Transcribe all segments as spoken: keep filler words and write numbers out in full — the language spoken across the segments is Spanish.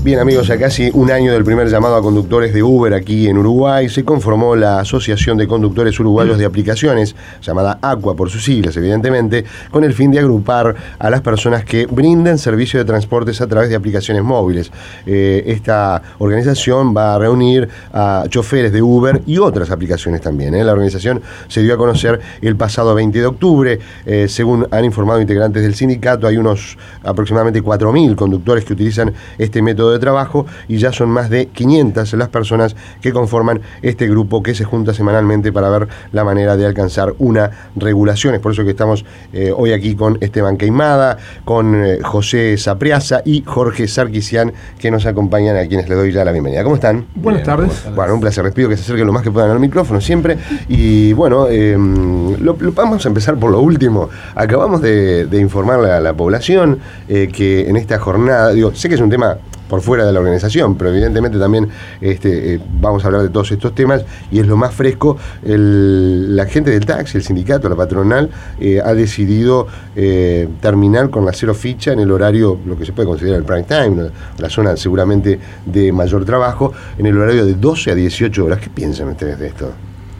Bien, amigos, a casi un año del primer llamado a conductores de Uber aquí en Uruguay, se conformó la Asociación de Conductores Uruguayos de Aplicaciones, llamada ACUA por sus siglas, evidentemente, con el fin de agrupar a las personas que brinden servicio de transportes a través de aplicaciones móviles. Eh, esta organización va a reunir a choferes de Uber y otras aplicaciones también. ¿eh? La organización se dio a conocer el pasado veinte de octubre. Eh, según han informado integrantes del sindicato, hay unos aproximadamente cuatro mil conductores que utilizan este método de trabajo y ya son más de quinientas las personas que conforman este grupo que se junta semanalmente para ver la manera de alcanzar una regulación. Es por eso que estamos eh, hoy aquí con Esteban Queimada, con eh, José Sapriaza y Jorge Sarkisian, que nos acompañan, a quienes les doy ya la bienvenida. ¿Cómo están? Buenas tardes. Buenas tardes. Bueno, un placer. Les pido que se acerquen lo más que puedan al micrófono siempre. Y bueno, eh, lo, lo, vamos a empezar por lo último. Acabamos de, de informarle a la población eh, que en esta jornada, digo, sé que es un tema por fuera de la organización, pero evidentemente también este, eh, vamos a hablar de todos estos temas y es lo más fresco. El, la gente del taxi, el sindicato, la patronal, eh, ha decidido eh, terminar con la cero ficha en el horario, lo que se puede considerar el prime time, la, la zona seguramente de mayor trabajo, en el horario de doce a dieciocho horas. ¿Qué piensan ustedes de esto?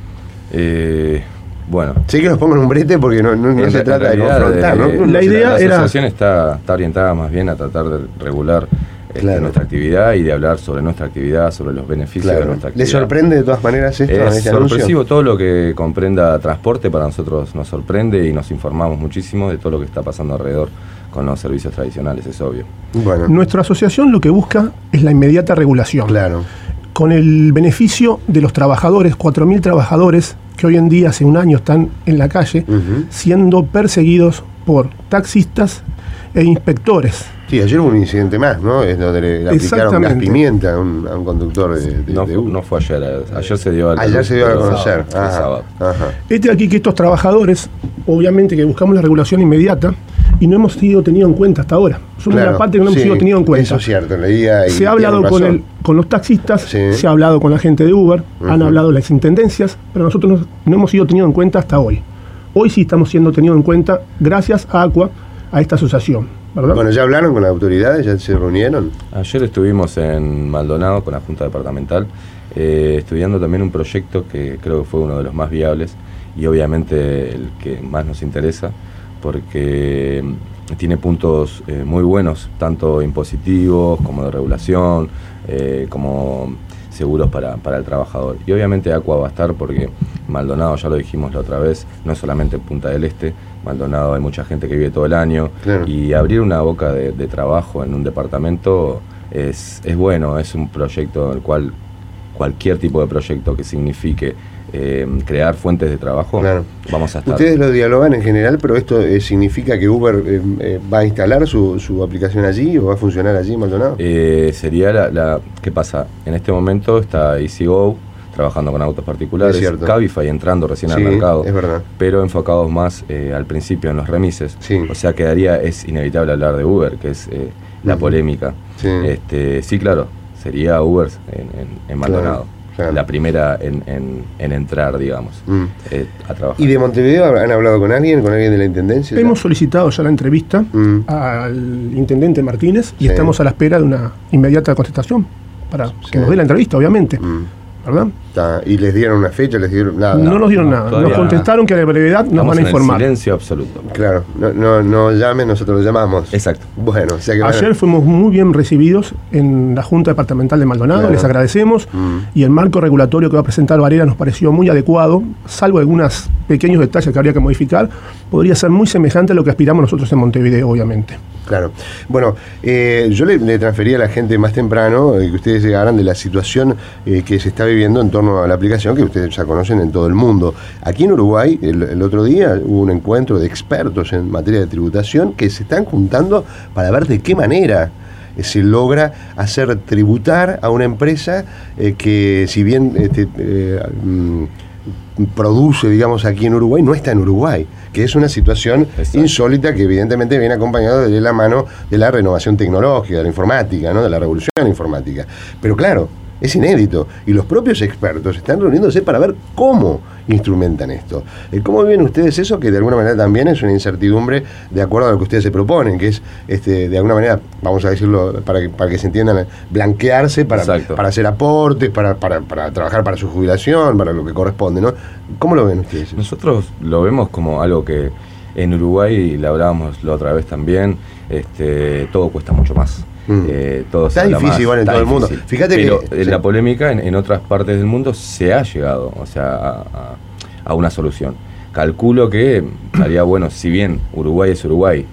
Eh... Bueno, sí que nos pongan un brete porque no, no, no se trata de confrontar, ¿no? La, la idea la, la era... asociación está, está orientada más bien a tratar de regular este, claro. nuestra actividad y de hablar sobre nuestra actividad, sobre los beneficios claro. de nuestra actividad. ¿Les sorprende de todas maneras esto? Es este sorpresivo anuncio? Todo lo que comprenda transporte para nosotros nos sorprende y nos informamos muchísimo de todo lo que está pasando alrededor con los servicios tradicionales, es obvio. Bueno. Nuestra asociación lo que busca es la inmediata regulación. Claro. Con el beneficio de los trabajadores, cuatro mil trabajadores que hoy en día, hace un año, están en la calle, uh-huh. siendo perseguidos por taxistas e inspectores. Sí, ayer hubo un incidente más, ¿no? Es donde le aplicaron gas pimienta a un, a un conductor de, de, no, de no fue ayer, ayer se dio a la Ayer se dio a conocer. Sábado, ajá, sábado. Ajá. Este aquí que estos trabajadores, obviamente que buscamos la regulación inmediata, y no hemos sido tenidos en cuenta hasta ahora. Somos claro, la parte que no hemos sí, sido tenido en cuenta. Eso es cierto, leía y se ha hablado con, el, con los taxistas, sí. se ha hablado con la gente de Uber, uh-huh. han hablado las intendencias, pero nosotros no, no hemos sido tenidos en cuenta hasta hoy. Hoy sí estamos siendo tenidos en cuenta gracias a ACUA, a esta asociación, ¿verdad? Bueno, ¿ya hablaron con las autoridades? ¿Ya se reunieron? Ayer estuvimos en Maldonado con la Junta Departamental, eh, estudiando también un proyecto que creo que fue uno de los más viables y obviamente el que más nos interesa, porque tiene puntos eh, muy buenos, tanto impositivos como de regulación, eh, como seguros para, para el trabajador. Y obviamente ACUA va a estar porque Maldonado, ya lo dijimos la otra vez, no es solamente Punta del Este, Maldonado hay mucha gente que vive todo el año, claro. y abrir una boca de, de trabajo en un departamento es, es bueno, es un proyecto en el cual cualquier tipo de proyecto que signifique Eh, crear fuentes de trabajo, claro. vamos a estar. Ustedes lo dialogan en general, pero esto eh, significa que Uber eh, eh, va a instalar su, su aplicación allí o va a funcionar allí en Maldonado. Eh, sería la, la... ¿Qué pasa? En este momento está EasyGo trabajando con autos particulares, Cabify entrando recién sí, al mercado, es verdad. pero enfocados más eh, al principio en los remises. Sí. O sea, quedaría, es inevitable hablar de Uber, que es eh, la uh-huh. polémica. Sí. Este, sí, claro, sería Uber en, en, en Maldonado. Claro. Claro. La primera en, en, en entrar, digamos, mm. eh, a trabajar. ¿Y de Montevideo han hablado con alguien, con alguien de la Intendencia? Hemos ya? solicitado ya la entrevista mm. al Intendente Martínez y sí. estamos a la espera de una inmediata contestación para sí. que nos dé la entrevista, obviamente. Mm. ¿Verdad? Está. ¿Y les dieron una fecha? ¿Les dieron nada? No nos dieron no, nada. Nos contestaron que a la brevedad nos van a informar. En silencio absoluto. Claro, no, no, no llamen, nosotros lo llamamos. Exacto. Bueno, o sea que ayer van a... fuimos muy bien recibidos en la Junta Departamental de Maldonado, claro. les agradecemos, mm. y el marco regulatorio que va a presentar Varela nos pareció muy adecuado, salvo algunos pequeños detalles que habría que modificar, podría ser muy semejante a lo que aspiramos nosotros en Montevideo, obviamente. Claro. Bueno, eh, yo le, le transferí a la gente más temprano eh, que ustedes llegaran de la situación eh, que se está viviendo en torno a la aplicación que ustedes ya conocen en todo el mundo. Aquí en Uruguay, el, el otro día hubo un encuentro de expertos en materia de tributación que se están juntando para ver de qué manera eh, se logra hacer tributar a una empresa eh, que, si bien este, eh, mm, produce, digamos, aquí en Uruguay, no está en Uruguay, que es una situación Exacto. insólita que evidentemente viene acompañada de la mano de la renovación tecnológica, de la informática, ¿no? De la revolución informática. Pero claro, Es inédito. Y los propios expertos están reuniéndose para ver cómo instrumentan esto. ¿Cómo ven ustedes eso? Que de alguna manera también es una incertidumbre de acuerdo a lo que ustedes se proponen, que es, este, de alguna manera, vamos a decirlo para que, para que se entiendan, blanquearse para, para hacer aportes, para, para, para trabajar para su jubilación, para lo que corresponde, ¿no? ¿Cómo lo ven ustedes? Nosotros lo vemos como algo que en Uruguay, la hablábamos la otra vez también, este, todo cuesta mucho más. Mm. Eh, todo está difícil más, igual en todo difícil. El mundo. Fíjate Pero que, la sí. polémica en, en otras partes del mundo se ha llegado, o sea, a, a, a una solución. Calculo que estaría bueno, si bien Uruguay es Uruguay,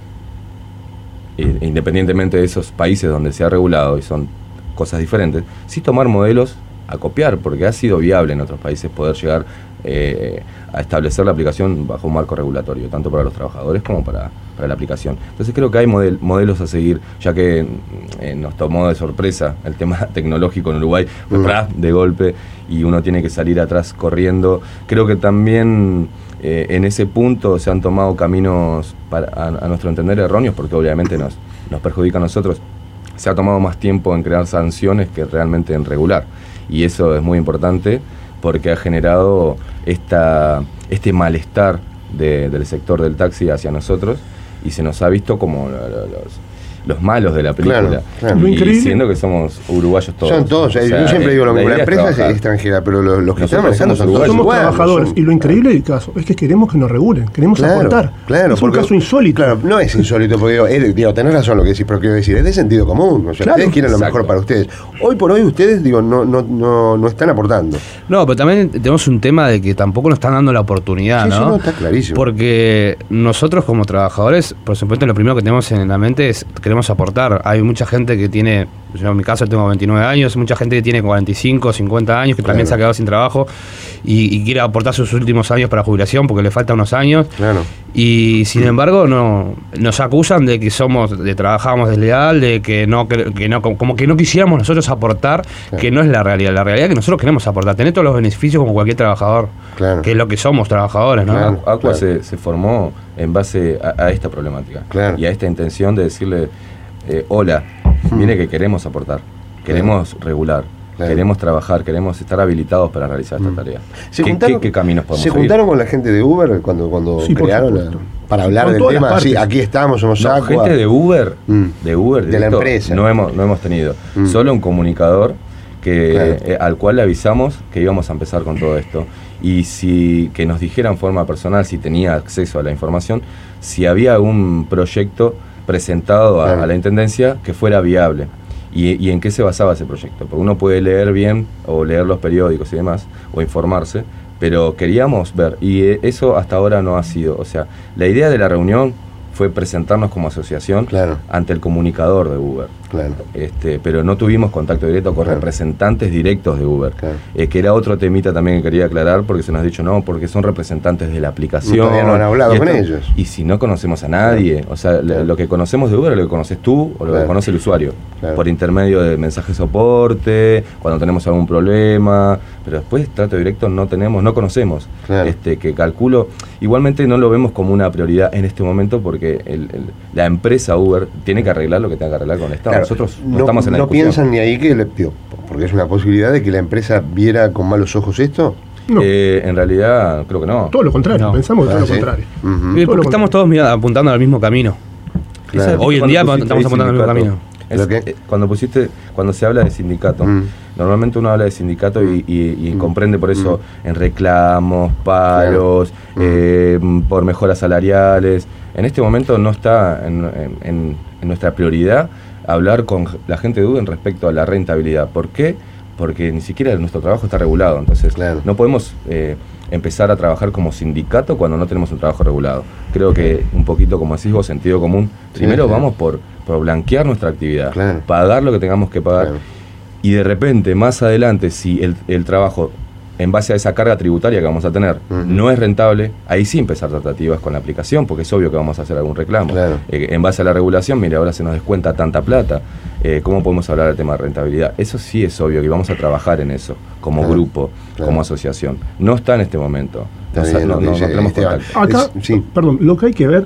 e, independientemente de esos países donde se ha regulado y son cosas diferentes, sí tomar modelos a copiar, porque ha sido viable en otros países poder llegar eh, a establecer la aplicación bajo un marco regulatorio, tanto para los trabajadores como para, para la aplicación. Entonces creo que hay model, modelos a seguir, ya que eh, nos tomó de sorpresa el tema tecnológico en Uruguay, pues, mm. de golpe, y uno tiene que salir atrás corriendo. Creo que también eh, en ese punto se han tomado caminos, para, a, a nuestro entender, erróneos, porque obviamente nos, nos perjudica a nosotros. Se ha tomado más tiempo en crear sanciones que realmente en regular. Y eso es muy importante porque ha generado esta, este malestar de, del sector del taxi hacia nosotros y se nos ha visto como los, los malos de la película. Claro, claro. Y increíble, siendo que somos uruguayos todos. Son todos. O sea, yo siempre digo lo mismo, la empresa es extranjera, pero los, los que están manejando son todos somos iguales, trabajadores. son... Y lo increíble del caso es que queremos que nos regulen, queremos claro, aportar. Claro, es un porque, caso insólito. Claro, no es insólito, porque digo, es, digo, tenés razón lo que decís, pero quiero decir, es de sentido común. O sea, claro, ustedes quieren lo exacto. mejor para ustedes. Hoy por hoy ustedes, digo, no, no, no, no están aportando. No, pero también tenemos un tema de que tampoco nos están dando la oportunidad, sí, ¿no? Eso no está clarísimo. Porque nosotros como trabajadores, por supuesto, lo primero que tenemos en la mente es queremos aportar. Hay mucha gente que tiene, yo en mi caso tengo veintinueve años, mucha gente que tiene cuarenta y cinco, cincuenta años, que claro. también se ha quedado sin trabajo y, y quiere aportar sus últimos años para jubilación porque le faltan unos años. Claro. Y sin embargo no nos acusan de que somos, de trabajamos desleal, de que no, que no, como que no quisiéramos nosotros aportar, claro. que no es la realidad. La realidad es que nosotros queremos aportar, tener todos los beneficios como cualquier trabajador, claro. que es lo que somos, trabajadores, ¿no? Claro. Aqua claro. se, se formó en base a, a esta problemática claro. y a esta intención de decirle eh, hola, mire que queremos aportar, queremos claro. regular, claro. queremos trabajar, queremos estar habilitados para realizar esta tarea. ¿Qué, juntaron, ¿Qué, ¿Qué caminos podemos ¿Se seguir? juntaron con la gente de Uber cuando, cuando sí, crearon la, para hablar con del tema? Sí, aquí estamos, somos no, Aqua. Gente de Uber, mm. de Uber, de directo, la empresa. No hemos, no hemos tenido. Mm. Solo un comunicador que, claro. eh, al cual le avisamos que íbamos a empezar con todo esto. Y si que nos dijera en forma personal si tenía acceso a la información, si había algún proyecto presentado a, claro. a la Intendencia que fuera viable y, y en qué se basaba ese proyecto, porque uno puede leer bien o leer los periódicos y demás o informarse, pero queríamos ver y eso hasta ahora no ha sido, o sea, la idea de la reunión fue presentarnos como asociación claro. ante el comunicador de Uber. Claro. Este, pero no tuvimos contacto directo con claro. representantes directos de Uber, claro. eh, que era otro temita también que quería aclarar, porque se nos ha dicho no, porque son representantes de la aplicación. Todavía no han hablado y con esto, ellos. Y si no conocemos a nadie, claro. o sea, claro. lo que conocemos de Uber es lo que conoces tú o lo claro. que conoce el usuario, claro. por intermedio de mensajes de soporte, cuando tenemos algún problema, pero después trato directo no tenemos, no conocemos. Claro. Este, que calculo, igualmente no lo vemos como una prioridad en este momento porque el, el, la empresa Uber tiene que arreglar lo que tenga que arreglar con el Estado. Claro. Nosotros no, no estamos en la ¿No piensan ni ahí que, le, digo, porque es una posibilidad de que la empresa viera con malos ojos esto? No. Eh, en realidad, creo que no. Todo lo contrario, no. pensamos ah, todo ¿sí? lo contrario. Uh-huh. Todo porque lo estamos todos mira, apuntando al mismo camino. Claro. Hoy en día estamos apuntando al mismo camino. Es, eh, cuando pusiste, cuando se habla de sindicato, mm. normalmente uno habla de sindicato y, y, y mm. comprende por eso mm. en reclamos, paros, claro. eh, mm. por mejoras salariales. En este momento no está en, en, en nuestra prioridad hablar con la gente de Uber respecto a la rentabilidad. ¿Por qué? Porque ni siquiera nuestro trabajo está regulado. Entonces claro. no podemos eh, empezar a trabajar como sindicato cuando no tenemos un trabajo regulado. Creo que un poquito, como decís vos, sentido común. Primero sí, sí. vamos por, por blanquear nuestra actividad, claro. pagar lo que tengamos que pagar. Claro. Y de repente, más adelante, si el, el trabajo, en base a esa carga tributaria que vamos a tener, uh-huh. no es rentable, ahí sí empezar tratativas con la aplicación, porque es obvio que vamos a hacer algún reclamo. Claro. Eh, en base a la regulación, mire, ahora se nos descuenta tanta plata, eh, ¿cómo podemos hablar del tema de rentabilidad? Eso sí es obvio que vamos a trabajar en eso, como claro. grupo, claro. como asociación. No está en este momento. Está bien, no, no, no tenemos Acá, es, sí. perdón, lo que hay que ver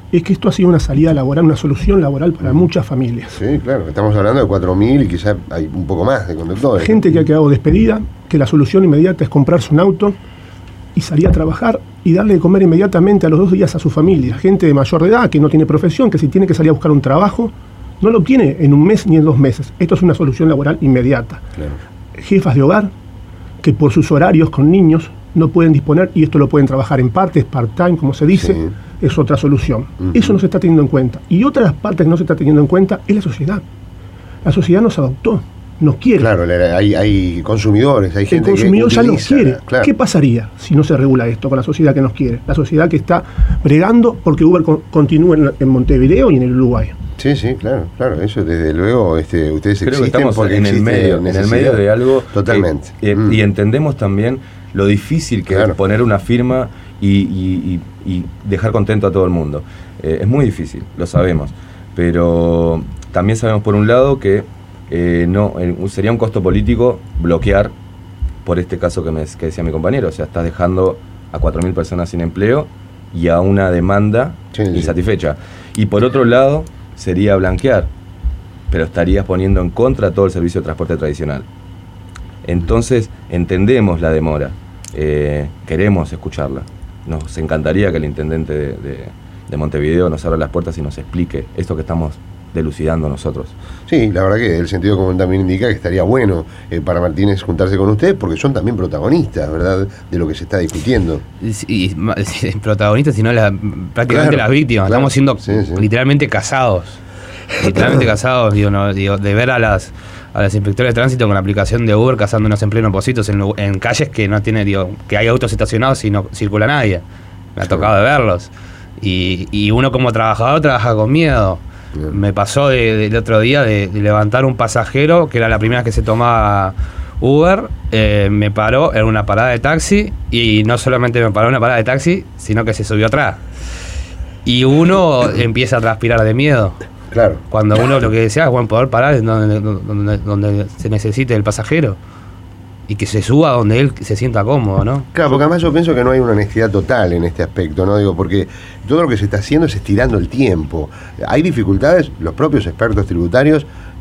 es que esto ha sido una salida laboral, una solución laboral para mm. muchas familias. Sí, claro, estamos hablando de cuatro mil y quizás hay un poco más de conductores. Gente que ha quedado despedida, que la solución inmediata es comprarse un auto y salir a trabajar y darle de comer inmediatamente a los dos días a su familia. Gente de mayor de edad que no tiene profesión, que si tiene que salir a buscar un trabajo, no lo obtiene en un mes ni en dos meses. Esto es una solución laboral inmediata. Claro. Jefas de hogar que por sus horarios con niños no pueden disponer, y esto lo pueden trabajar en partes, part-time, como se dice, sí. es otra solución. Uh-huh. Eso no se está teniendo en cuenta. Y otra de las partes que no se está teniendo en cuenta es la sociedad. La sociedad nos adoptó, nos quiere. Claro, hay, hay consumidores, hay gente que El consumidor ya nos quiere. Claro. ¿Qué pasaría si no se regula esto con la sociedad que nos quiere? La sociedad que está bregando porque Uber con, continúe en, en Montevideo y en el Uruguay. Sí, sí, claro, claro, eso desde luego, este, ustedes Creo existen que estamos porque en el medio, en el medio de algo totalmente. Que, eh, mm. Y entendemos también lo difícil que claro. es poner una firma y, y, y, y dejar contento a todo el mundo. Eh, es muy difícil, lo sabemos, pero también sabemos por un lado que eh, no eh, sería un costo político bloquear por este caso que, me, que decía mi compañero, o sea, estás dejando a cuatro mil personas sin empleo y a una demanda sí, insatisfecha. Sí. Y por otro lado sería blanquear, pero estarías poniendo en contra todo el servicio de transporte tradicional. Entonces entendemos la demora, eh, queremos escucharla. Nos encantaría que el intendente de, de, de Montevideo nos abra las puertas y nos explique esto que estamos delucidando nosotros. Sí, la verdad que el sentido común también indica que estaría bueno eh, para Martínez juntarse con ustedes, porque son también protagonistas, ¿verdad?, de lo que se está discutiendo. Y, y, protagonistas, sino la, prácticamente claro, las víctimas. Claro, estamos siendo sí, sí. literalmente casados. Literalmente casados, digo, no, digo, de ver a las a las inspectores de tránsito con la aplicación de Uber cazándonos en pleno Positos en, en calles que no tiene, digo, que hay autos estacionados y no circula nadie. Me ha sí. tocado de verlos. Y, y uno como trabajador trabaja con miedo. Bien. Me pasó del de otro día de, de levantar un pasajero, que era la primera vez que se tomaba Uber, eh, me paró en una parada de taxi, y no solamente me paró en una parada de taxi, sino que se subió atrás. Y uno empieza a transpirar de miedo. Claro. Cuando uno lo que desea es buen poder parar donde, donde, donde se necesite el pasajero y que se suba donde él se sienta cómodo, ¿no? Claro, porque además yo pienso que no hay una honestidad total en este aspecto, ¿no? Digo, porque todo lo que se está haciendo es estirando el tiempo. Hay dificultades, los propios expertos tributarios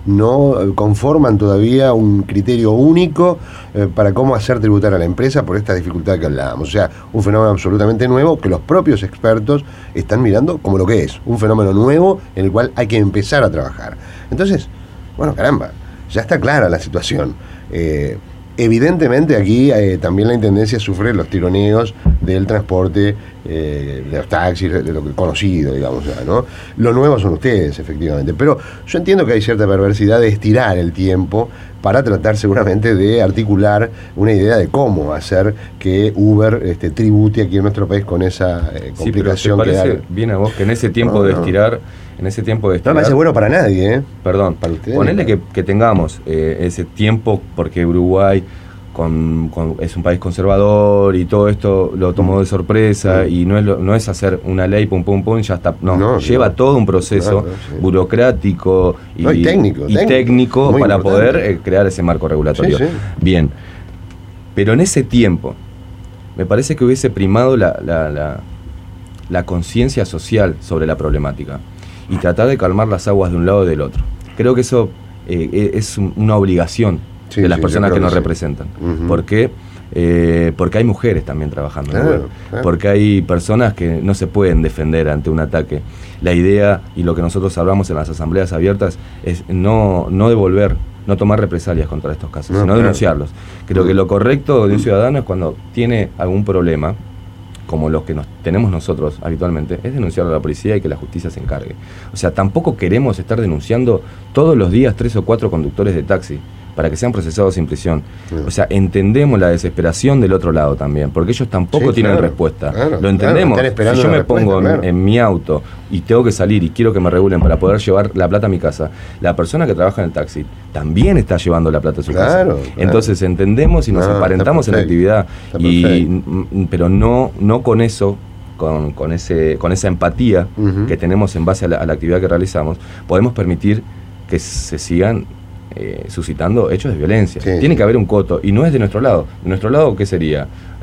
no conforman todavía un criterio único eh, para cómo hacer tributar a la empresa por esta dificultad que hablábamos. O sea, un fenómeno absolutamente nuevo que los propios expertos están mirando como lo que es, un fenómeno nuevo en el cual hay que empezar a trabajar. Entonces, bueno, caramba, ya está clara la situación. Eh, Evidentemente aquí eh, también la Intendencia sufre los tironeos del transporte, eh, de los taxis, de lo conocido, digamos, ¿no? Lo nuevo son ustedes, efectivamente. Pero yo entiendo que hay cierta perversidad de estirar el tiempo para tratar seguramente de articular una idea de cómo hacer que Uber este, tribute aquí en nuestro país con esa eh, complicación. Sí, pero ¿te parece que da... bien a vos que en ese tiempo no, de estirar... No. En ese tiempo de estirar, no me hace bueno para nadie, ¿eh? Perdón, para ustedes. Ponele que, que tengamos eh, ese tiempo, porque Uruguay con, con, es un país conservador y todo esto lo tomó de sorpresa, mm. y no es, lo, no es hacer una ley, pum, pum, pum, ya está. No, no lleva no. todo un proceso claro, sí. burocrático y, no, y técnico, y técnico, técnico para importante. poder eh, crear ese marco regulatorio. Sí, sí. Bien, pero en ese tiempo me parece que hubiese primado la, la, la, la conciencia social sobre la problemática y tratar de calmar las aguas de un lado y del otro. Creo que eso eh, es un, una obligación sí, de las sí, personas que nos sí. representan. Uh-huh. ¿Por qué? Eh, porque hay mujeres también trabajando, claro, ¿no? claro. Porque hay personas que no se pueden defender ante un ataque. La idea, y lo que nosotros hablamos en las asambleas abiertas, es no, no devolver, no tomar represalias contra estos casos, no, sino claro. denunciarlos. Creo uh-huh. que lo correcto de un ciudadano es cuando tiene algún problema, como los que nos tenemos nosotros habitualmente, es denunciarlo a la policía y que la justicia se encargue. O sea, tampoco queremos estar denunciando todos los días tres o cuatro conductores de taxi para que sean procesados sin prisión. Sí. O sea, entendemos la desesperación del otro lado también, porque ellos tampoco sí, tienen claro, respuesta. Claro, lo entendemos. Claro, si yo me pongo claro. en, en mi auto y tengo que salir y quiero que me regulen para poder llevar la plata a mi casa, la persona que trabaja en el taxi también está llevando la plata a su claro, casa. Claro. Entonces entendemos y nos no, emparentamos en la actividad, y, pero no, no con eso, con, con, ese, con esa empatía uh-huh. que tenemos en base a la, a la actividad que realizamos, podemos permitir que se sigan Eh, suscitando hechos de violencia. Sí, Tiene sí. que haber un coto, y no es de nuestro lado. De nuestro lado, ¿qué sería?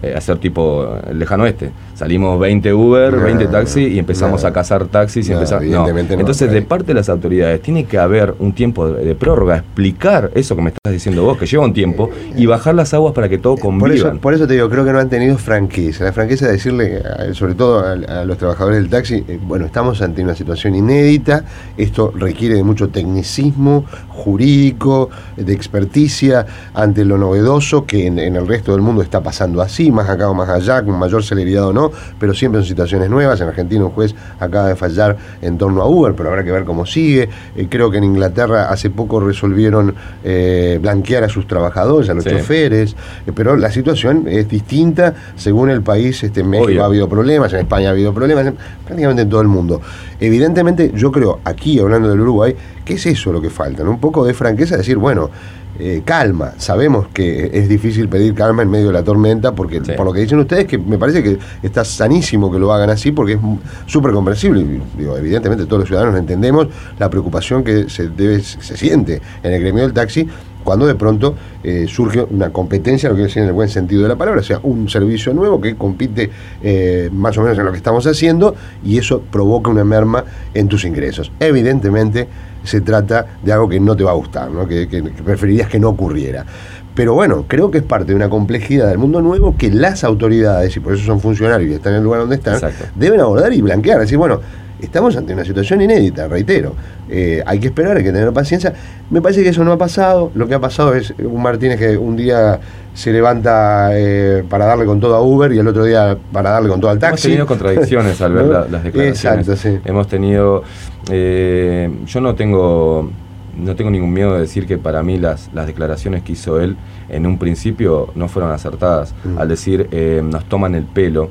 eh, hacer tipo el lejano oeste. Salimos veinte Uber, no, veinte taxis y empezamos no, a cazar taxis. Y no, empezar, evidentemente no. Entonces, no, de parte de las autoridades, tiene que haber un tiempo de, de prórroga, explicar eso que me estás diciendo vos, que lleva un tiempo, y bajar las aguas para que todo convivan. Por eso, por eso te digo, creo que no han tenido franqueza. La franqueza de decirle, sobre todo a, a los trabajadores del taxi, eh, bueno, estamos ante una situación inédita, esto requiere de mucho tecnicismo jurídico, de experticia ante lo novedoso que en, en el resto del mundo está pasando así, más acá o más allá, con mayor celeridad o no, pero siempre en situaciones nuevas. En Argentina un juez acaba de fallar en torno a Uber, pero habrá que ver cómo sigue. Eh, creo que en Inglaterra hace poco resolvieron eh, blanquear a sus trabajadores, a los sí. choferes, eh, pero la situación es distinta según el país. Este, en México Obvio. ha habido problemas, en España ha habido problemas, en, prácticamente en todo el mundo. Evidentemente, yo creo, aquí hablando del Uruguay, que es eso lo que falta, ¿no? Un poco de franqueza, decir, bueno, eh, calma, sabemos que es difícil pedir calma en medio de la tormenta, porque sí. por lo que dicen ustedes, que me parece que está sanísimo que lo hagan así, porque es súper comprensible, y, digo, evidentemente todos los ciudadanos entendemos la preocupación que se, debe, se siente en el gremio del taxi, cuando de pronto eh, surge una competencia, lo que decir en el buen sentido de la palabra, o sea, un servicio nuevo que compite eh, más o menos en lo que estamos haciendo, y eso provoca una merma en tus ingresos. Evidentemente se trata de algo que no te va a gustar, ¿no? que, que, que preferirías que no ocurriera. Pero bueno, creo que es parte de una complejidad del mundo nuevo que las autoridades, y por eso son funcionarios y están en el lugar donde están, Exacto. deben abordar y blanquear, decir, bueno, estamos ante una situación inédita, reitero. Eh, hay que esperar, hay que tener paciencia. Me parece que eso no ha pasado. Lo que ha pasado es un Martínez que un día se levanta eh, para darle con todo a Uber y el otro día para darle con todo al taxi. Hemos tenido contradicciones al ver ¿no? la, las declaraciones. Exacto, sí. Hemos tenido... Eh, yo no tengo... No tengo ningún miedo de decir que para mí las, las declaraciones que hizo él en un principio no fueron acertadas. Mm. Al decir, eh, nos toman el pelo,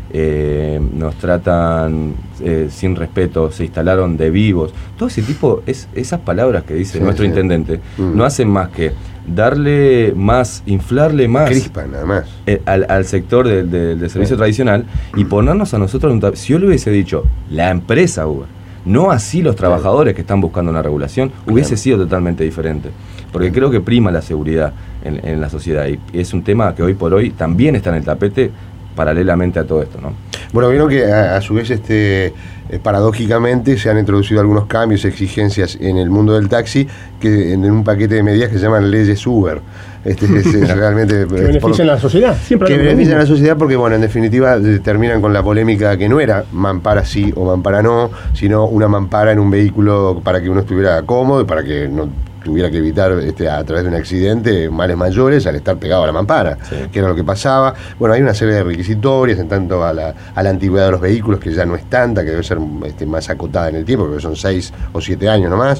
eh, nos tratan eh, sin respeto, se instalaron de vivos. Todo ese tipo, es, esas palabras que dice sí, nuestro sí. intendente, mm. no hacen más que darle más, inflarle más crispa nada más eh, al, al sector de, de, del servicio sí. tradicional y ponernos a nosotros, un, si yo le hubiese dicho, la empresa Uber, no así los trabajadores que están buscando una regulación, hubiese sido totalmente diferente. Porque creo que prima la seguridad en, en la sociedad y es un tema que hoy por hoy también está en el tapete paralelamente a todo esto, ¿no? Bueno, vieron que a, a su vez este eh, paradójicamente se han introducido algunos cambios, exigencias en el mundo del taxi que en, en un paquete de medidas que se llaman leyes Uber. Este, es, es realmente que benefician a la sociedad, siempre que benefician a la sociedad porque bueno, en definitiva terminan con la polémica que no era mampara sí o mampara no, sino una mampara en un vehículo para que uno estuviera cómodo y para que no tuviera que evitar este, a través de un accidente males mayores al estar pegado a la mampara, sí. que era lo que pasaba. Bueno, hay una serie de requisitorias en tanto a la, a la antigüedad de los vehículos, que ya no es tanta, que debe ser este, más acotada en el tiempo, porque son seis o siete años nomás.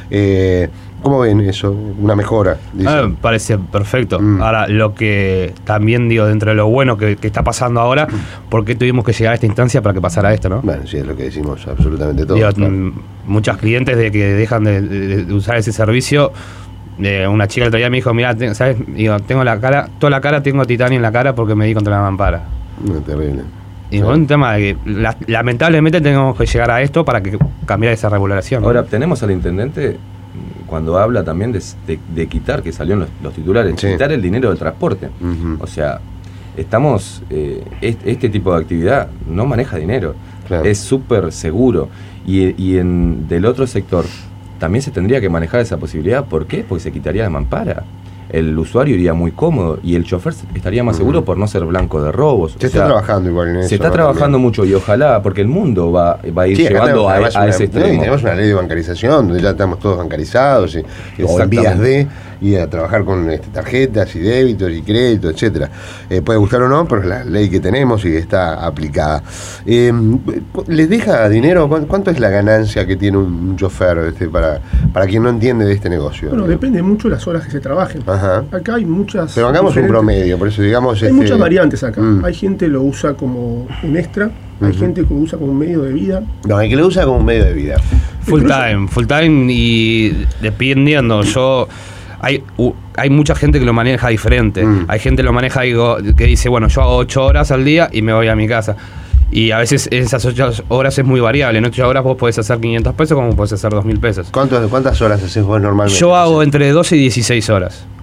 Eh, ¿Cómo ven eso? Una mejora. Ah, me parece perfecto. Mm. Ahora, lo que también digo, dentro de lo bueno que, que está pasando ahora, ¿por qué tuvimos que llegar a esta instancia para que pasara esto, no? Bueno, sí, es lo que decimos absolutamente todos. Digo, claro. m- muchos clientes de que dejan de, de, de usar ese servicio. Eh, una chica el otro día me dijo, mirá, te, ¿sabes? Digo, tengo la cara, toda la cara tengo titanio en la cara porque me di contra la mampara. No, terrible. Y es un tema de que la, lamentablemente tenemos que llegar a esto para que cambiar esa regulación. Ahora, tenemos al intendente cuando habla también de, de, de quitar, que salieron los, los titulares, sí. quitar el dinero del transporte. Uh-huh. O sea, estamos, eh, este, este tipo de actividad no maneja dinero, claro. es súper seguro. Y, y en del otro sector también se tendría que manejar esa posibilidad. ¿Por qué? Porque se quitaría la mampara. El usuario iría muy cómodo y el chofer estaría más seguro uh-huh. por no ser blanco de robos. Se o sea, está trabajando igual en eso. Se está trabajando también. mucho y ojalá, porque el mundo va, va a ir sí, llevando a, a una, ese extremo. No, y tenemos una ley de bancarización donde ya estamos todos bancarizados y, y o en vías de y a trabajar con este, tarjetas y débitos y créditos, etcétera. Eh, puede gustar o no, pero es la ley que tenemos y está aplicada. Eh, ¿Les deja dinero? ¿Cuánto es la ganancia que tiene un chofer este, para, para quien no entiende de este negocio? Bueno, digamos? Depende mucho de las horas que se trabajen. Ajá. Acá hay muchas... Pero hagamos un promedio, por eso digamos... Hay este... muchas variantes acá. Mm. Hay gente que lo usa como un extra, hay uh-huh. gente que lo usa como un medio de vida. No, hay que lo usa como un medio de vida. Full time, full time y dependiendo, yo... Hay, uh, hay mucha gente que lo maneja diferente. Mm. Hay gente que lo maneja digo, que dice, bueno, yo hago ocho horas al día y me voy a mi casa. Y a veces esas ocho horas es muy variable. En ocho horas vos podés hacer quinientos pesos como podés hacer dos mil pesos. ¿Cuántas, ¿Cuántas horas haces vos normalmente? Yo hago entre doce y dieciséis horas.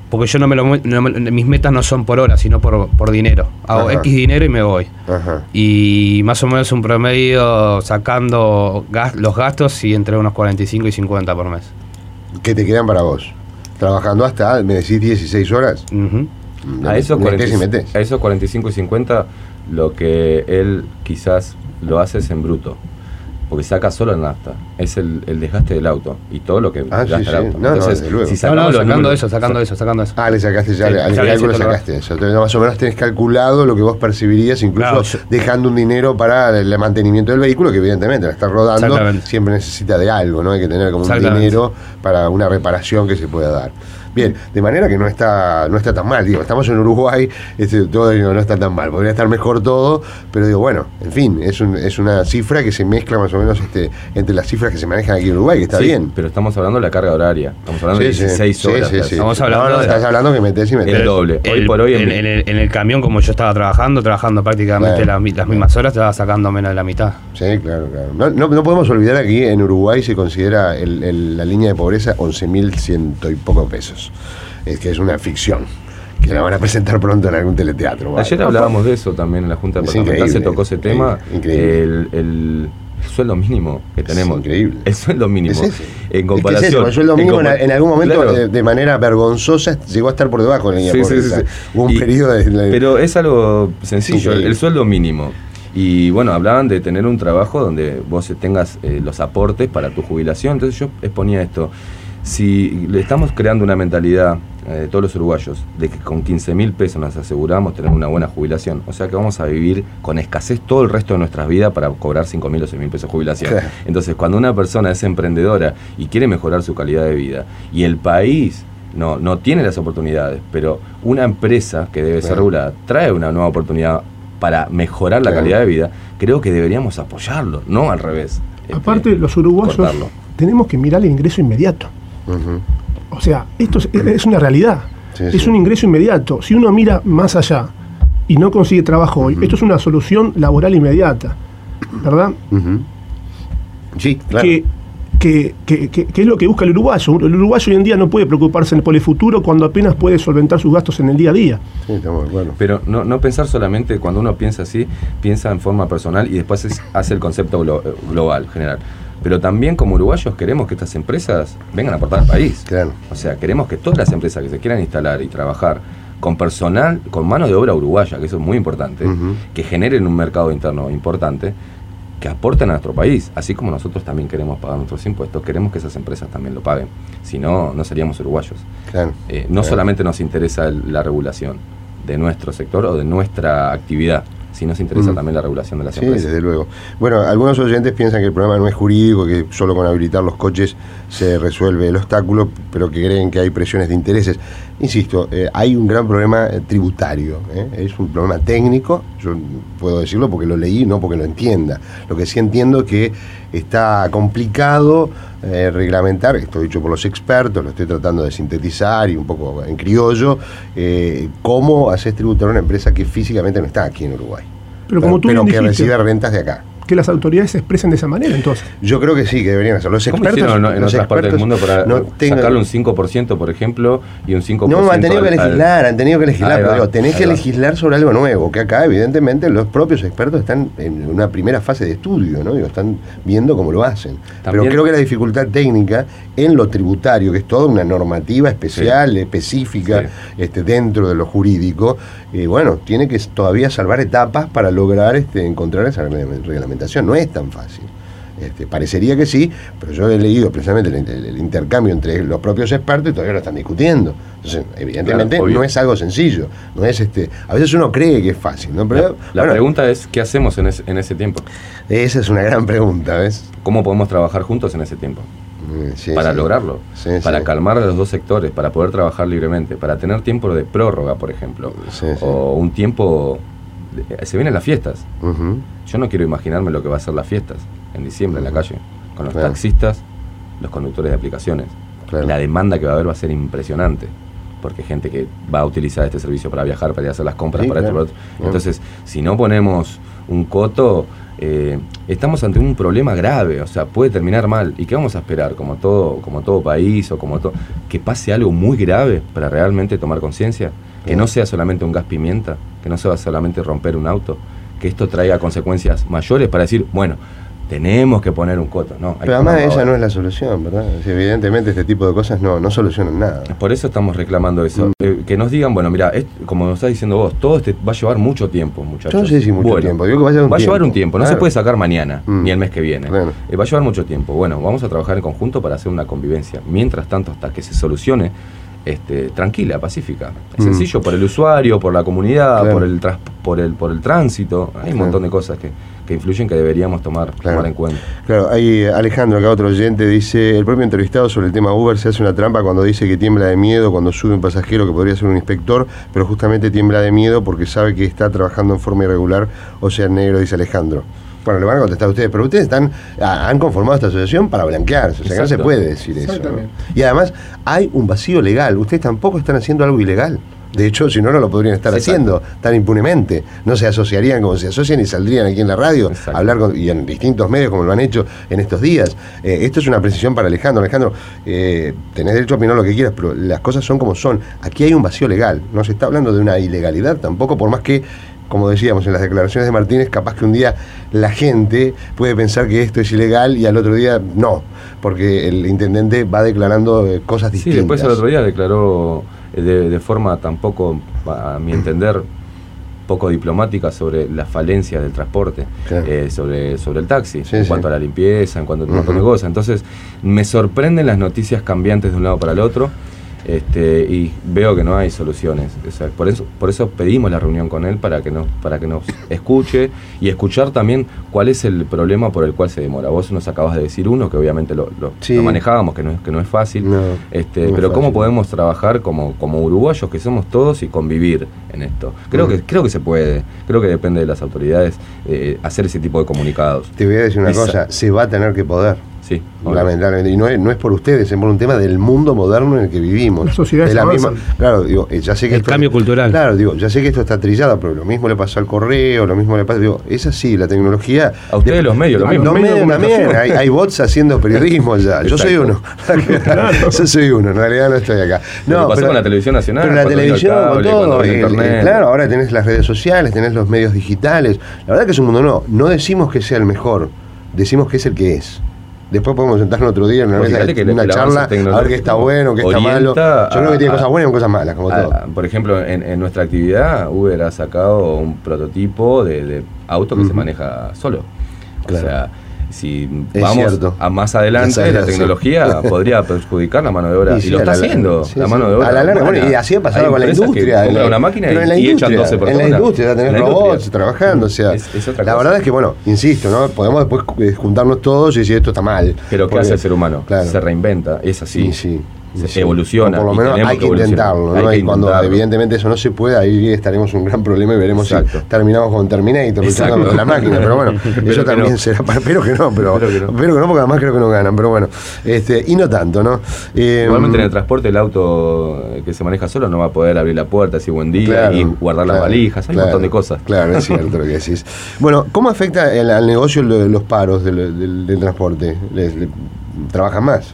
porque yo no me lo no me, mis metas no son por hora, sino por, por dinero. Hago Ajá. X dinero y me voy. Ajá. Y más o menos un promedio sacando gas, los gastos y entre unos cuarenta y cinco y cincuenta por mes. ¿Qué te quedan para vos? Trabajando hasta, me decís, dieciséis horas. Uh-huh. A esos cuarenta, a esos cuarenta y cinco y cincuenta, lo que él quizás lo hace es en bruto. Porque saca solo el nafta, es el, el desgaste del auto y todo lo que ah, gasta sí, el sí. auto. No, Entonces, no, si sacamos no, no, sacando números, eso, sacando eso, sacando eso. Ah, le sacaste ya, sí, al ya cálculo sacaste eso. Entonces, más o menos tenés calculado lo que vos percibirías, incluso claro, yo, dejando un dinero para el mantenimiento del vehículo, que evidentemente la estás rodando, siempre necesita de algo, ¿no? Hay que tener como un dinero para una reparación que se pueda dar. Bien, de manera que no está no está tan mal, digo, estamos en Uruguay, este, todo digo, no está tan mal, podría estar mejor todo, pero digo, bueno, en fin, es un, es una cifra que se mezcla más o menos este, entre las cifras que se manejan aquí en Uruguay, que está sí, bien. Pero estamos hablando de la carga horaria, estamos hablando sí, de dieciséis sí, horas. Sí, sí, sí. Estamos hablando no, no, de, estás hablando que metés y metés. El doble, el, hoy por hoy. En, en, el, en el camión, como yo estaba trabajando, trabajando prácticamente claro, la, las mismas horas, estaba sacando menos de la mitad. Sí, claro, claro. No, no, no podemos olvidar aquí, en Uruguay se considera el, el, la línea de pobreza once mil ciento y poco pesos. Es que es una ficción que la van a presentar pronto en algún teleteatro. Ayer ¿vale? hablábamos de eso también en la Junta Departamental, se tocó ese tema. Increíble. El, el, el sueldo mínimo que tenemos. Es increíble. El sueldo mínimo. Es ese. En comparación. Es que es el sueldo mínimo en, en algún momento claro. de, de manera vergonzosa llegó a estar por debajo de la línea de pobreza. Sí, sí, sí. Hubo un y, periodo de, de... Pero es algo sencillo, el, el sueldo mínimo. Y bueno, hablaban de tener un trabajo donde vos tengas eh, los aportes para tu jubilación. Entonces yo exponía esto. Si le estamos creando una mentalidad eh, de todos los uruguayos de que con quince mil pesos nos aseguramos tener una buena jubilación, o sea que vamos a vivir con escasez todo el resto de nuestras vidas para cobrar cinco mil o seis mil pesos de jubilación. Claro. Entonces, cuando una persona es emprendedora y quiere mejorar su calidad de vida y el país no, no tiene las oportunidades, pero una empresa que debe ser regulada trae una nueva oportunidad para mejorar la claro. calidad de vida, creo que deberíamos apoyarlo, no al revés. Aparte, este, los uruguayos cortarlo. tenemos que mirar el ingreso inmediato. Uh-huh. O sea, esto es, es una realidad, sí, es sí. un ingreso inmediato. Si uno mira más allá y no consigue trabajo hoy, uh-huh. esto es una solución laboral inmediata, ¿verdad? Uh-huh. Sí, claro. Que, que, que, que, que es lo que busca el uruguayo. El uruguayo hoy en día no puede preocuparse por el futuro cuando apenas puede solventar sus gastos en el día a día. Sí, estamos de acuerdo. Pero no, no pensar solamente, cuando uno piensa así, piensa en forma personal y después es, hace el concepto glo- global, general. Pero también como uruguayos queremos que estas empresas vengan a aportar al país. Claro. O sea, queremos que todas las empresas que se quieran instalar y trabajar con personal, con mano de obra uruguaya, que eso es muy importante, uh-huh. que generen un mercado interno importante, que aporten a nuestro país, así como nosotros también queremos pagar nuestros impuestos, queremos que esas empresas también lo paguen, si no, no seríamos uruguayos. Claro. Eh, no claro. solamente nos interesa el, la regulación de nuestro sector o de nuestra actividad, si nos interesa mm. también la regulación de las sí, empresas. Sí, desde luego. Bueno, algunos oyentes piensan que el problema no es jurídico, que solo con habilitar los coches se resuelve el obstáculo, pero que creen que hay presiones de intereses. Insisto, eh, hay un gran problema eh, tributario, ¿eh? Es un problema técnico, yo puedo decirlo porque lo leí, no porque lo entienda. Lo que sí entiendo es que está complicado eh, reglamentar, esto dicho por los expertos, lo estoy tratando de sintetizar y un poco en criollo, eh, cómo haces tributar una empresa que físicamente no está aquí en Uruguay, pero, como tú pero que dijiste, recibe rentas de acá. Que las autoridades se expresen de esa manera, entonces. Yo creo que sí, que deberían hacerlo. Los ¿Cómo expertos hicieron en los otras partes del mundo para no tengan... sacarle un cinco por ciento, por ejemplo, y un cinco por ciento? No, han tenido que legislar, han tenido que legislar, pero digo, tenés que va. legislar sobre algo nuevo, que acá evidentemente los propios expertos están en una primera fase de estudio, ¿no? Digo, están viendo cómo lo hacen. También, pero creo que la dificultad técnica en lo tributario, que es toda una normativa especial, sí. específica, sí. este, dentro de lo jurídico, eh, bueno, tiene que todavía salvar etapas para lograr este, encontrar esa reglamentación. No es tan fácil. Fácil. Este, parecería que sí, pero yo he leído precisamente el, el, el intercambio entre los propios expertos y todavía lo están discutiendo. Entonces, evidentemente claro, no es algo sencillo, no es este. A veces uno cree que es fácil, ¿no? Pero, la la bueno, pregunta es, ¿qué hacemos en, es, en ese tiempo? Esa es una gran pregunta, ¿ves? ¿Cómo podemos trabajar juntos en ese tiempo? Sí, para sí. lograrlo, sí, para sí. calmar a los dos sectores, para poder trabajar libremente, para tener tiempo de prórroga, por ejemplo, sí, sí. o un tiempo. Se vienen las fiestas. Uh-huh. Yo no quiero imaginarme lo que va a ser las fiestas en diciembre uh-huh. en la calle, con los claro. taxistas, los conductores de aplicaciones. Claro. La demanda que va a haber va a ser impresionante, porque hay gente que va a utilizar este servicio para viajar, para ir a hacer las compras, sí, para claro. esto, para otro. Entonces, uh-huh. si no ponemos un coto, eh, estamos ante un problema grave, o sea, puede terminar mal. ¿Y qué vamos a esperar? Como todo, como todo país o como todo, que pase algo muy grave para realmente tomar conciencia, que no sea solamente un gas pimienta, que no sea solamente romper un auto, que esto traiga consecuencias mayores para decir, bueno, tenemos que poner un coto. No, pero además esa no es la solución, ¿verdad? O sea, evidentemente este tipo de cosas no, no solucionan nada. Por eso estamos reclamando eso. Mm. Eh, que nos digan, bueno, mira, es, como nos estás diciendo vos, todo este va a llevar mucho tiempo, muchachos. Yo no sé si mucho bueno, tiempo. Digo que va a llevar un va tiempo. a llevar un tiempo. No claro. se puede sacar mañana, mm. ni el mes que viene. Claro. Eh, va a llevar mucho tiempo. Bueno, vamos a trabajar en conjunto para hacer una convivencia. Mientras tanto, hasta que se solucione, este, tranquila, pacífica. Es mm. sencillo, por el usuario, por la comunidad, claro. por, el tras, por, el, por el tránsito. Hay un claro. montón de cosas que... que influyen, que deberíamos tomar, claro. tomar en cuenta. Claro, hay Alejandro, acá otro oyente, dice, el propio entrevistado sobre el tema Uber se hace una trampa cuando dice que tiembla de miedo cuando sube un pasajero que podría ser un inspector, pero justamente tiembla de miedo porque sabe que está trabajando en forma irregular, o sea, en negro, dice Alejandro. Bueno, le van a contestar a ustedes, pero ustedes están han conformado esta asociación para blanquearse, o sea, que no se puede decir eso, ¿no? Y además hay un vacío legal, ustedes tampoco están haciendo algo ilegal. De hecho, si no, no lo podrían estar sí, haciendo exacto. tan impunemente. No se asociarían como se asocian y saldrían aquí en la radio exacto. a hablar con, y en distintos medios como lo han hecho en estos días. Eh, esto es una precisión para Alejandro. Alejandro, eh, tenés derecho a opinar lo que quieras, pero las cosas son como son. Aquí hay un vacío legal. No se está hablando de una ilegalidad tampoco, por más que, como decíamos en las declaraciones de Martínez, capaz que un día la gente puede pensar que esto es ilegal y al otro día no, porque el intendente va declarando eh, cosas distintas. Sí, después al otro día declaró... De, de forma tampoco, a mi entender, poco diplomática sobre las falencias del transporte, claro. eh, sobre, sobre el taxi, sí, en sí. cuanto a la limpieza, en cuanto a un uh-huh. montón de cosas. Entonces, me sorprenden las noticias cambiantes de un lado para el otro, este, y veo que no hay soluciones. O sea, por eso, por eso pedimos la reunión con él para que nos, para que nos escuche y escuchar también cuál es el problema por el cual se demora. Vos nos acabas de decir uno, que obviamente lo, lo, sí. lo manejábamos, que no es, que no es fácil, no, este, no pero es cómo fácil. Podemos trabajar como, como uruguayos que somos todos y convivir en esto. Creo, mm. que, creo que se puede, creo que depende de las autoridades eh, hacer ese tipo de comunicados. Te voy a decir una Esa. cosa, se va a tener que poder. Sí, lamentablemente, y no es, no es por ustedes, es por un tema del mundo moderno en el que vivimos. La sociedad es la misma, claro, digo, ya sé que el esto, cambio cultural. Claro, digo, ya sé que esto está trillado, pero lo mismo le pasó al correo, lo mismo le pasa, digo, es así, la tecnología. A ustedes de, los medios, lo mismo. Los medios también, hay, hay bots haciendo periodismo ya. Yo soy uno. Yo soy uno, en realidad no estoy acá. No, lo pasó pero, con la televisión nacional. Pero la televisión, cable, con todo, el, el, claro, ahora tenés las redes sociales, tenés los medios digitales. La verdad que es un mundo no. No decimos que sea el mejor, decimos que es el que es. Después podemos sentarnos otro día en una, mesa, en una charla a ver qué está bueno, qué está malo. Yo creo que tiene a, cosas buenas y cosas malas, como a, todo. Por ejemplo, en, en nuestra actividad, Uber ha sacado un prototipo de, de auto que uh-huh. se maneja solo. Claro. O sea, si es vamos cierto. a más adelante, la tecnología sí. podría perjudicar la mano de obra. Y, sí, y lo está la, haciendo, sí, la mano sí. de obra. A la larga, bueno, y así ha pasado con la industria. Que una máquina pero y, en la y industria, echan doce personas. En la industria, ya tenés robots industria. trabajando. O sea, es, es otra la cosa. verdad es que, bueno, insisto, ¿no? Podemos después juntarnos todos y decir esto está mal. Pero ¿qué hace el ser humano? Claro. Se reinventa, es así. Sí, sí. Se sí. evoluciona. O por lo menos hay que, que intentarlo, ¿no? Hay y cuando intentarlo. evidentemente eso no se puede, ahí estaremos un gran problema y veremos Exacto. si terminamos con Terminator luchando contra la máquina. Pero bueno, eso también no. será. Para, espero que no, pero espero que no. Espero que no, porque además creo que no ganan. Pero bueno, este y no tanto, ¿no? Eh, Igualmente en el transporte, el auto que se maneja solo no va a poder abrir la puerta, decir buen día claro, y guardar claro, las valijas. Hay claro, un montón de cosas. Claro, es cierto lo que decís. Bueno, ¿cómo afecta el, al negocio los paros del, del, del transporte? ¿Les, le, ¿Trabajan más?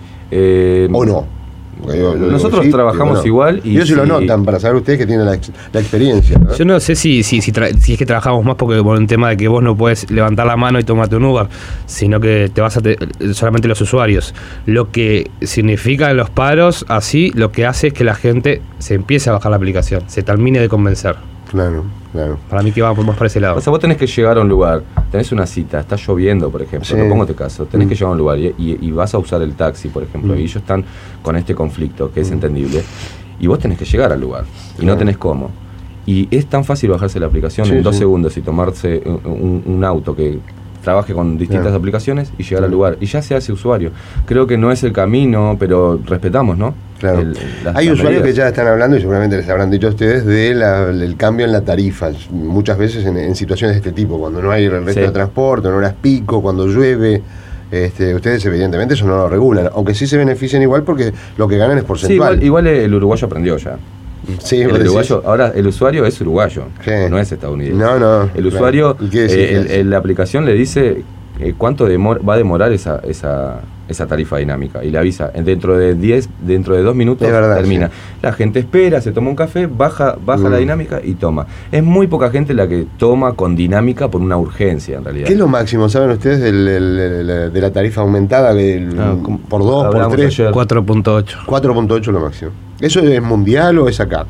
Eh, ¿O no? Yo, yo Nosotros digo, sí, trabajamos no. igual y yo si, si lo notan para saber ustedes que tienen la, ex, la experiencia, ¿no? Yo no sé si si, si, tra- si es que trabajamos más porque por un tema de que vos no puedes levantar la mano y tomarte un Uber, sino que te vas a te- solamente los usuarios. Lo que significa los paros así, lo que hace es que la gente se empiece a bajar la aplicación, se termine de convencer. Claro, claro. Para mí que va más para ese lado. O sea, vos tenés que llegar a un lugar, tenés una cita, está lloviendo, por ejemplo, sí. no pongo este caso, tenés mm. que llegar a un lugar y, y, y vas a usar el taxi, por ejemplo, mm. y ellos están con este conflicto, que es mm. entendible, y vos tenés que llegar al lugar, y claro. no tenés cómo. Y es tan fácil bajarse la aplicación sí, en dos sí. segundos y tomarse un, un, un auto que trabaje con distintas claro. aplicaciones y llegar claro. al lugar. Y ya se hace usuario. Creo que no es el camino, pero respetamos, ¿no? Claro. El, las, Hay las usuarios medidas. que ya están hablando, y seguramente les habrán dicho a ustedes, del de el cambio en la tarifa. Muchas veces en, en situaciones de este tipo, cuando no hay el resto sí. de transporte, en horas pico, cuando llueve. Este, ustedes evidentemente eso no lo regulan, aunque sí se benefician igual porque lo que ganan es porcentual. Sí, igual, igual el uruguayo aprendió ya. Sí, el vos decís. uruguayo, ahora el usuario es uruguayo, Sí. no es estadounidense. No, no. El usuario, claro. ¿Y qué decís? eh, el- el- la aplicación le dice eh, cuánto demor- va a demorar esa, esa, esa tarifa dinámica y le avisa, eh, dentro de diez, dentro de dos minutos Es verdad, termina. sí. La gente espera, se toma un café, baja, baja Mm. la dinámica y toma. Es muy poca gente la que toma con dinámica por una urgencia, en realidad. ¿Qué es lo máximo, saben ustedes, del- del- del- de la tarifa aumentada? del- Ah, como por dos, por hablamos tres. ayer. cuatro punto ocho. cuatro punto ocho lo máximo. ¿Eso es mundial o es acá?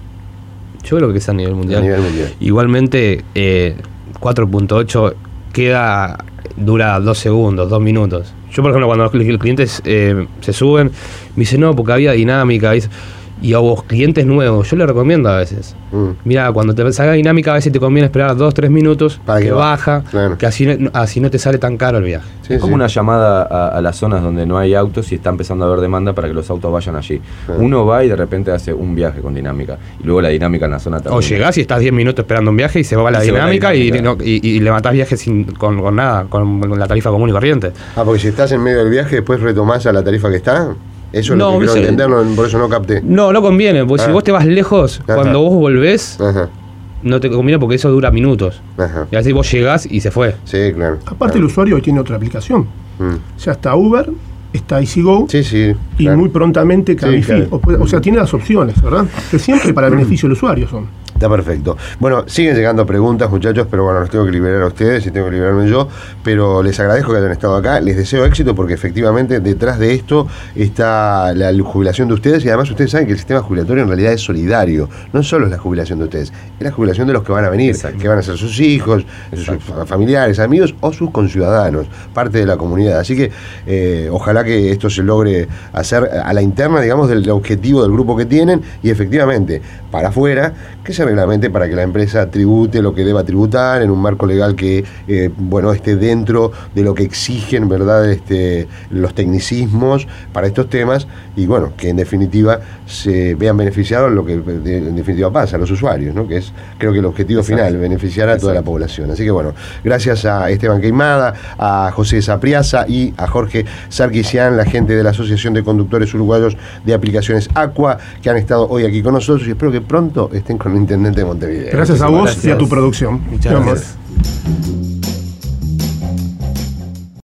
Yo creo que es a nivel mundial. A nivel mundial. Igualmente, eh, cuatro punto ocho queda, dura dos segundos, dos minutos. Yo, por ejemplo, cuando los, los clientes eh, se suben, me dicen, no, porque había dinámica. Y, y a vos, clientes nuevos, yo les recomiendo a veces. Mm. Mira, cuando te salga dinámica, a veces te conviene esperar dos, tres minutos Para que que baja, baje, claro. que así, no- así no te sale tan caro el viaje. Sí, Es como sí. una llamada a, a las zonas donde no hay autos y está empezando a haber demanda para que los autos vayan allí. Claro. Uno va y de repente hace un viaje con dinámica y luego la dinámica en la zona también. O llegás y estás diez minutos esperando un viaje y se va la Y se va la dinámica, dinámica. y, no- y, y levantás viajes sin, con, con nada, con, con la tarifa común y corriente. Ah, porque si estás en medio del viaje, después retomás a la tarifa que está. Eso es No, lo que quiero viste- entender, no- por eso no capté. No, no conviene, porque Ah. si vos te vas lejos, Ajá. cuando vos volvés, Ajá, no te conviene porque eso dura minutos. ajá. Y así vos llegás y se fue. Sí, claro. Aparte, el usuario hoy tiene otra aplicación. Mm. Ya está Uber, está EasyGo Sí, sí. y claro. muy prontamente Cabify. claro. o, puede- o sea, tiene las opciones, ¿verdad? Que siempre para el beneficio del usuario son. Está perfecto. Bueno, siguen llegando preguntas, muchachos, pero bueno, los tengo que liberar a ustedes y tengo que liberarme yo. Pero les agradezco que hayan estado acá. Les deseo éxito porque efectivamente detrás de esto está la jubilación de ustedes y además ustedes saben que el sistema jubilatorio en realidad es solidario. No solo es la jubilación de ustedes, es la jubilación de los que van a venir, Exacto. que van a ser sus hijos, sus Exacto. familiares, amigos o sus conciudadanos, parte de la comunidad. Así que eh, ojalá que esto se logre hacer a la interna, digamos, del objetivo del grupo que tienen y efectivamente para afuera que se reglamente para que la empresa tribute lo que deba tributar en un marco legal que eh, bueno esté dentro de lo que exigen, verdad, este, los tecnicismos para estos temas y bueno, que en definitiva se vean beneficiados lo que de- en definitiva pasa a los usuarios, ¿no? Que es creo que el objetivo Exacto. final, beneficiar a toda la Exacto. población. Así que bueno, gracias a Esteban Queimada, a José Sapriaza y a Jorge Sarkisian, la gente de la Asociación de Conductores Uruguayos de Aplicaciones Aqua, que han estado hoy aquí con nosotros y espero que pronto estén con el intendente de Montevideo. Gracias a vos y a tu Gracias. producción. Muchas Mi amor. gracias.